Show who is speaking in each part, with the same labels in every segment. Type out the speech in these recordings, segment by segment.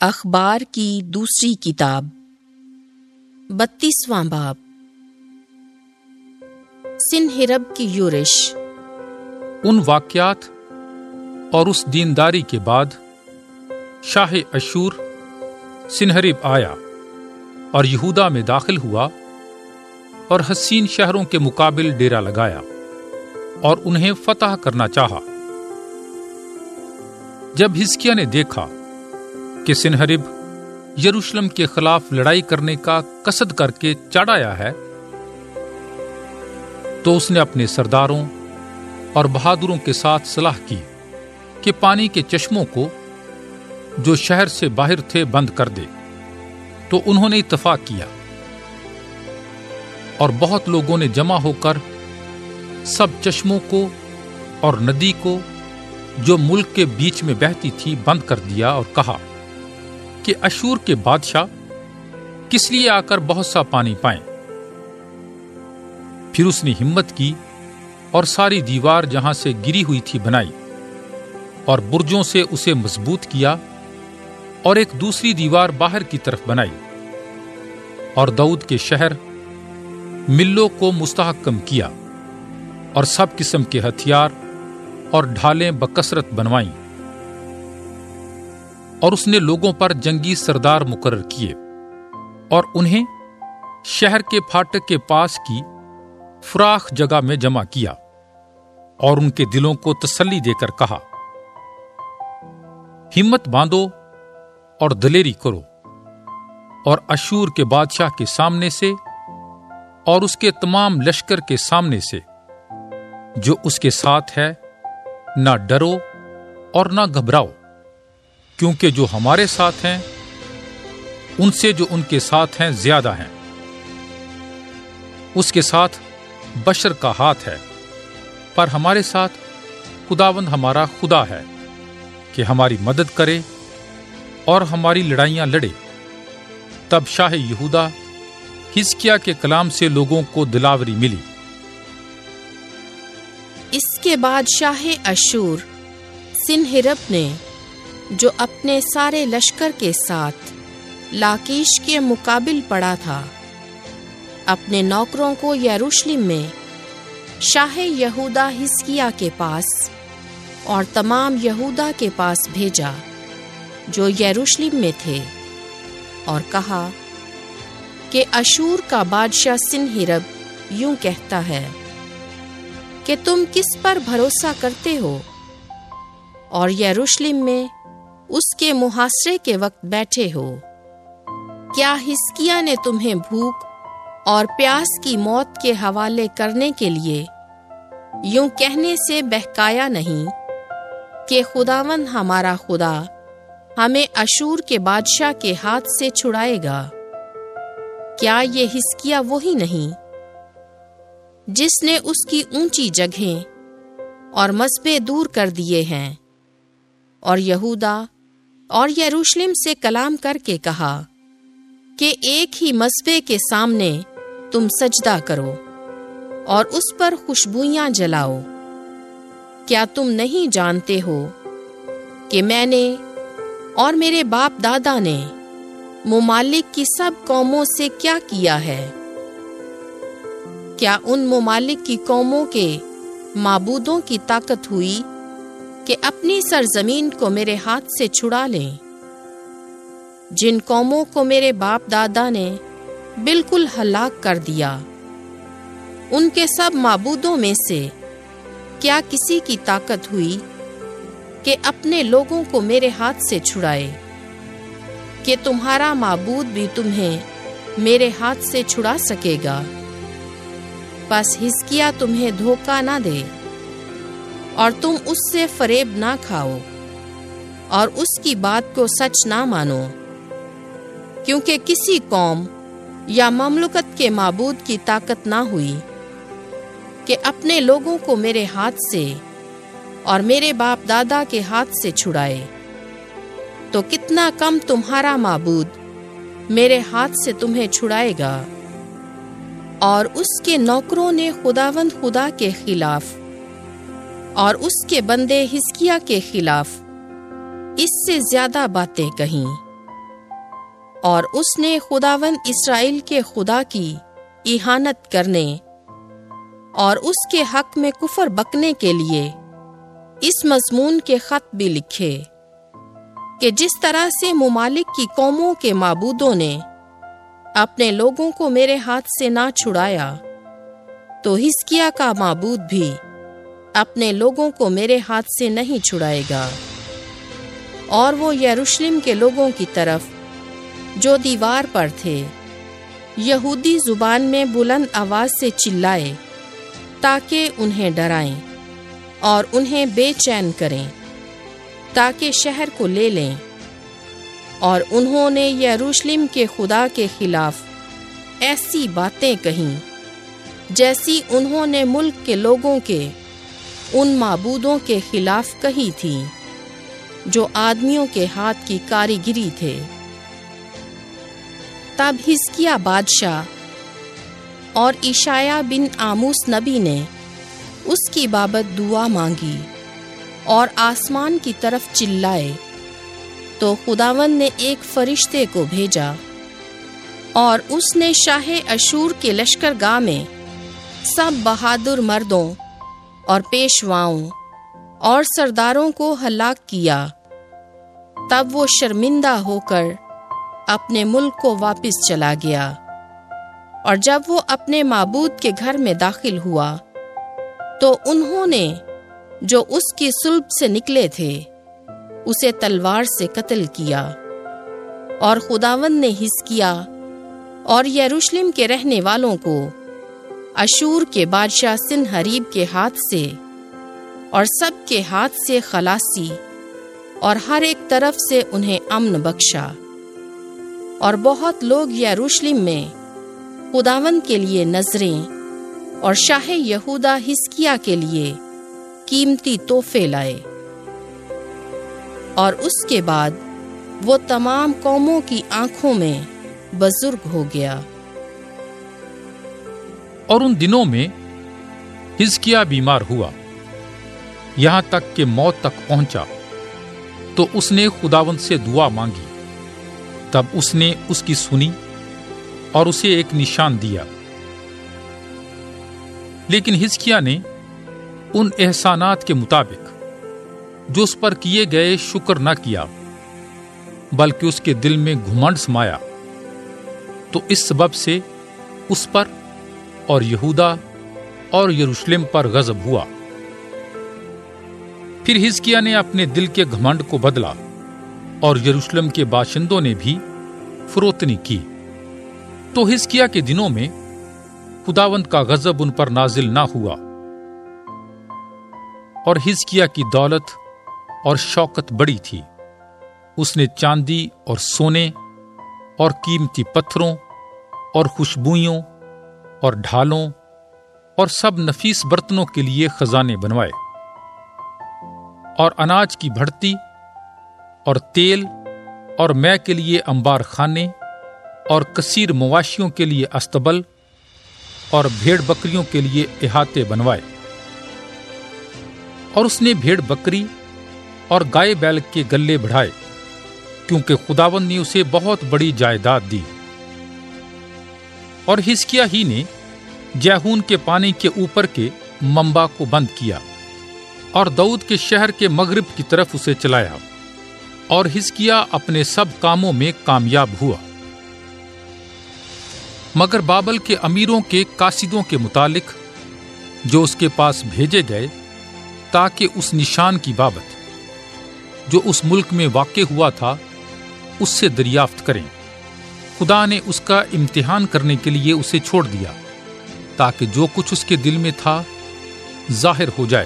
Speaker 1: اخبار کی دوسری کتاب 32واں باب سنہرب کی یورش۔
Speaker 2: ان واقعات اور اس دینداری کے بعد شاہ اشور سنہرب آیا اور یہودا میں داخل ہوا اور حسین شہروں کے مقابل ڈیرا لگایا اور انہیں فتح کرنا چاہا۔ جب حزقیہ نے دیکھا کہ سنہرب یروشلم کے خلاف لڑائی کرنے کا قصد کر کے چڑھ آیا ہے، تو اس نے اپنے سرداروں اور بہادروں کے ساتھ صلاح کی کہ پانی کے چشموں کو جو شہر سے باہر تھے بند کر دے۔ تو انہوں نے اتفاق کیا اور بہت لوگوں نے جمع ہو کر سب چشموں کو اور ندی کو جو ملک کے بیچ میں بہتی تھی بند کر دیا اور کہا کہ اشور کے بادشاہ کس لیے آ کر بہت سا پانی پائیں۔ پھر اس نے ہمت کی اور ساری دیوار جہاں سے گری ہوئی تھی بنائی اور برجوں سے اسے مضبوط کیا اور ایک دوسری دیوار باہر کی طرف بنائی، اور داؤد کے شہر ملوں کو مستحکم کیا اور سب قسم کے ہتھیار اور ڈھالیں بکثرت بنوائیں، اور اس نے لوگوں پر جنگی سردار مقرر کیے اور انہیں شہر کے پھاٹک کے پاس کی فراخ جگہ میں جمع کیا اور ان کے دلوں کو تسلی دے کر کہا، ہمت باندھو اور دلیری کرو، اور اشور کے بادشاہ کے سامنے سے اور اس کے تمام لشکر کے سامنے سے جو اس کے ساتھ ہے نہ ڈرو اور نہ گھبراؤ، کیونکہ جو ہمارے ساتھ ہیں ان سے جو ان کے ساتھ ہیں زیادہ ہیں۔ اس کے ساتھ بشر کا ہاتھ ہے، پر ہمارے ساتھ خداوند ہمارا خدا ہے کہ ہماری مدد کرے اور ہماری لڑائیاں لڑے۔ تب شاہ یہودا حزقیہ کے کلام سے لوگوں کو دلاوری ملی۔
Speaker 1: اس کے بعد شاہ اشور سنہرب نے، جو اپنے سارے لشکر کے ساتھ لاکیش کے مقابل پڑا تھا، اپنے نوکروں کو یروشلم میں شاہ یہودا حزقیہ کے پاس اور تمام یہودا کے پاس بھیجا جو یروشلم میں تھے، اور کہا کہ اشور کا بادشاہ سنہرب یوں کہتا ہے کہ تم کس پر بھروسہ کرتے ہو اور یروشلم میں اس کے محاصرے کے وقت بیٹھے ہو؟ کیا حزقیہ نے تمہیں بھوک اور پیاس کی موت کے حوالے کرنے کے لیے یوں کہنے سے بہکایا نہیں کہ خداوند ہمارا خدا ہمیں اشور کے بادشاہ کے ہاتھ سے چھڑائے گا؟ کیا یہ حزقیہ وہی نہیں جس نے اس کی اونچی جگہیں اور مذبح دور کر دیے ہیں، اور یہودا اور یروشلم سے کلام کر کے کہا کہ ایک ہی مذبح کے سامنے تم سجدہ کرو اور اس پر خوشبویاں جلاؤ؟ کیا تم نہیں جانتے ہو کہ میں نے اور میرے باپ دادا نے ممالک کی سب قوموں سے کیا کیا ہے؟ کیا ان ممالک کی قوموں کے معبودوں کی طاقت ہوئی کہ اپنی سرزمین کو میرے ہاتھ سے چھڑا لیں؟ جن قوموں کو میرے باپ دادا نے بالکل ہلاک کر دیا، ان کے سب معبودوں میں سے کیا کسی کی طاقت ہوئی کہ اپنے لوگوں کو میرے ہاتھ سے چھڑائے؟ کہ تمہارا معبود بھی تمہیں میرے ہاتھ سے چھڑا سکے گا؟ بس حزقیہ تمہیں دھوکہ نہ دے اور تم اس سے فریب نہ کھاؤ اور اس کی بات کو سچ نہ مانو، کیونکہ کسی قوم یا مملکت کے معبود کی طاقت نہ ہوئی کہ اپنے لوگوں کو میرے ہاتھ سے اور میرے باپ دادا کے ہاتھ سے چھڑائے، تو کتنا کم تمہارا معبود میرے ہاتھ سے تمہیں چھڑائے گا۔ اور اس کے نوکروں نے خداوند خدا کے خلاف اور اس کے بندے حزقیہ کے خلاف اس سے زیادہ باتیں کہیں اور اس نے خداوند اسرائیل کے خدا کی اہانت کرنے اور اس کے حق میں کفر بکنے کے لیے اس مضمون کے خط بھی لکھے کہ جس طرح سے ممالک کی قوموں کے معبودوں نے اپنے لوگوں کو میرے ہاتھ سے نہ چھڑایا، تو حزقیہ کا معبود بھی اپنے لوگوں کو میرے ہاتھ سے نہیں چھڑائے گا۔ اور وہ یروشلم کے لوگوں کی طرف جو دیوار پر تھے یہودی زبان میں بلند آواز سے چلائے تاکہ انہیں ڈرائیں اور انہیں بے چین کریں تاکہ شہر کو لے لیں، اور انہوں نے یروشلم کے خدا کے خلاف ایسی باتیں کہیں جیسی انہوں نے ملک کے لوگوں کے ان معبودوں کے خلاف کہی تھی جو آدمیوں کے ہاتھ کی کاریگری تھے۔ تب حزقیہ بادشاہ اور اشعیاہ بن آموس نبی نے اس کی بابت دعا مانگی اور آسمان کی طرف چلائے، تو خداوند نے ایک فرشتے کو بھیجا اور اس نے شاہ اشور کے لشکرگاہ میں سب بہادر مردوں اور پیشواؤں اور سرداروں کو ہلاک کیا۔ تب وہ شرمندہ ہو کر اپنے ملک کو واپس چلا گیا، اور جب وہ اپنے معبود کے گھر میں داخل ہوا تو انہوں نے جو اس کی صلب سے نکلے تھے اسے تلوار سے قتل کیا، اور خداوند نے حزقیہ اور یروشلم کے رہنے والوں کو اشور کے بادشاہ سنہریب کے ہاتھ سے اور سب کے ہاتھ سے خلاصی اور ہر ایک طرف سے انہیں امن بخشا، اور بہت لوگ یروشلم میں خداوند کے لیے نذریں اور شاہ یہودا حزقیہ کے لیے قیمتی تحفے لائے۔ اور اس کے بعد وہ تمام قوموں کی آنکھوں میں بزرگ ہو گیا۔
Speaker 2: اور ان دنوں میں حزقیہ بیمار ہوا، یہاں تک کہ موت تک پہنچا، تو اس نے خداوند سے دعا مانگی۔ تب اس نے اس کی سنی اور اسے ایک نشان دیا۔ لیکن حزقیہ نے ان احسانات کے مطابق جو اس پر کیے گئے شکر نہ کیا، بلکہ اس کے دل میں گھمنڈ سمایا، تو اس سبب سے اس پر اور یہودا اور یروشلم پر غضب ہوا۔ پھر حزقیہ نے اپنے دل کے گھمنڈ کو بدلا، اور یروشلم کے باشندوں نے بھی فروتنی کی۔ تو حزقیہ کے دنوں میں خداوند کا غضب ان پر نازل نہ ہوا، اور حزقیہ کی دولت اور شوکت بڑی تھی۔ اس نے چاندی اور سونے اور قیمتی پتھروں اور خوشبوئیوں اور ڈھالوں اور سب نفیس برتنوں کے لیے خزانے بنوائے، اور اناج کی بھرتی اور تیل اور مے کے لیے انبار خانے اور کثیر مواشیوں کے لیے استبل اور بھیڑ بکریوں کے لیے احاطے بنوائے۔ اور اس نے بھیڑ بکری اور گائے بیل کے گلے بڑھائے، کیونکہ خداوند نے اسے بہت بڑی جائیداد دی۔ اور حزقیہ ہی نے جیہون کے پانی کے اوپر کے منبع کو بند کیا، اور داؤد کے شہر کے مغرب کی طرف اسے چلایا، اور حزقیہ اپنے سب کاموں میں کامیاب ہوا۔ مگر بابل کے امیروں کے قاصدوں کے متعلق جو اس کے پاس بھیجے گئے تاکہ اس نشان کی بابت جو اس ملک میں واقع ہوا تھا اس سے دریافت کریں، خدا نے اس کا امتحان کرنے کے لیے اسے چھوڑ دیا تاکہ جو کچھ اس کے دل میں تھا ظاہر ہو جائے۔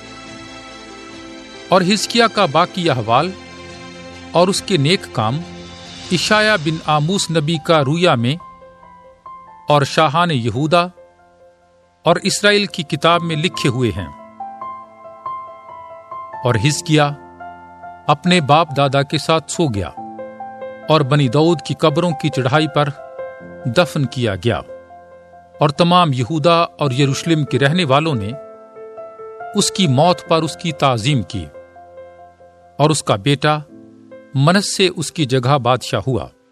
Speaker 2: اور حزقیہ کا باقی احوال اور اس کے نیک کام اشعیاہ بن آموس نبی کا رویا میں اور شاہان یہودا اور اسرائیل کی کتاب میں لکھے ہوئے ہیں۔ اور حزقیہ اپنے باپ دادا کے ساتھ سو گیا، اور بنی داؤد کی قبروں کی چڑھائی پر دفن کیا گیا، اور تمام یہودا اور یروشلم کے رہنے والوں نے اس کی موت پر اس کی تعظیم کی، اور اس کا بیٹا منسے اس کی جگہ بادشاہ ہوا۔